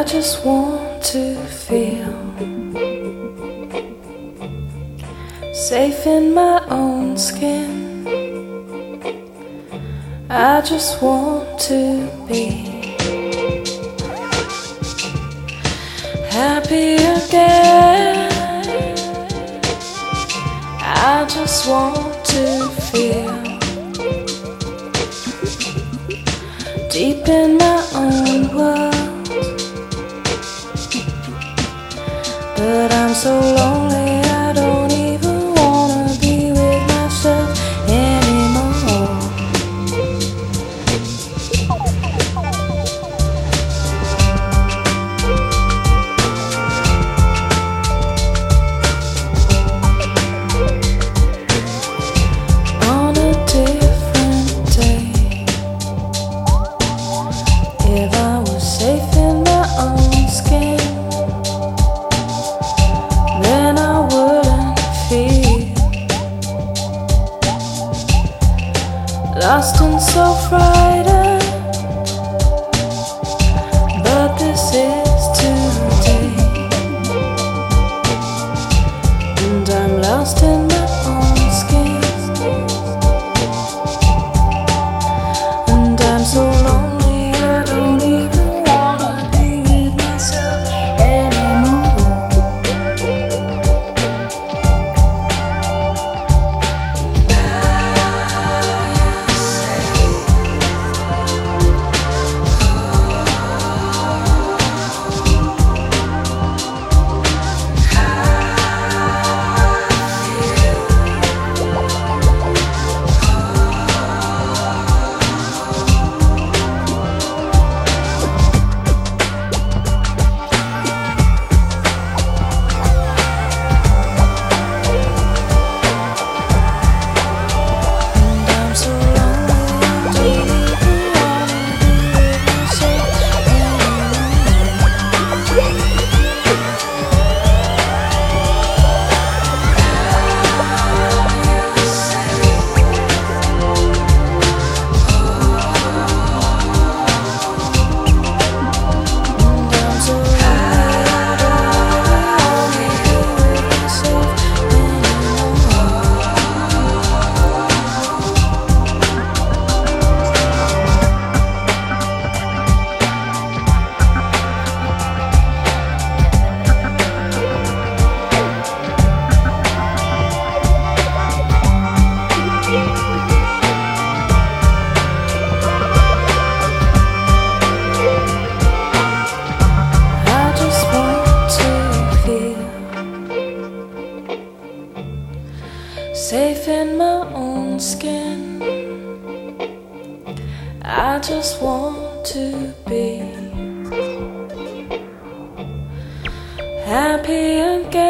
just want to feel safe in my own skin. I just want to be happy again. I just want to feel deep in my own world. But I'm so lonely, I don't even wanna be with myself anymore. On a different day, if I was safe in my own skin, then I wouldn't feel lost and so frightened. But this is today, and I'm lost in my own skin, and I'm so lonely I don't even wanna be with myself anymore. Safe in my own skin, I just want to be happy again.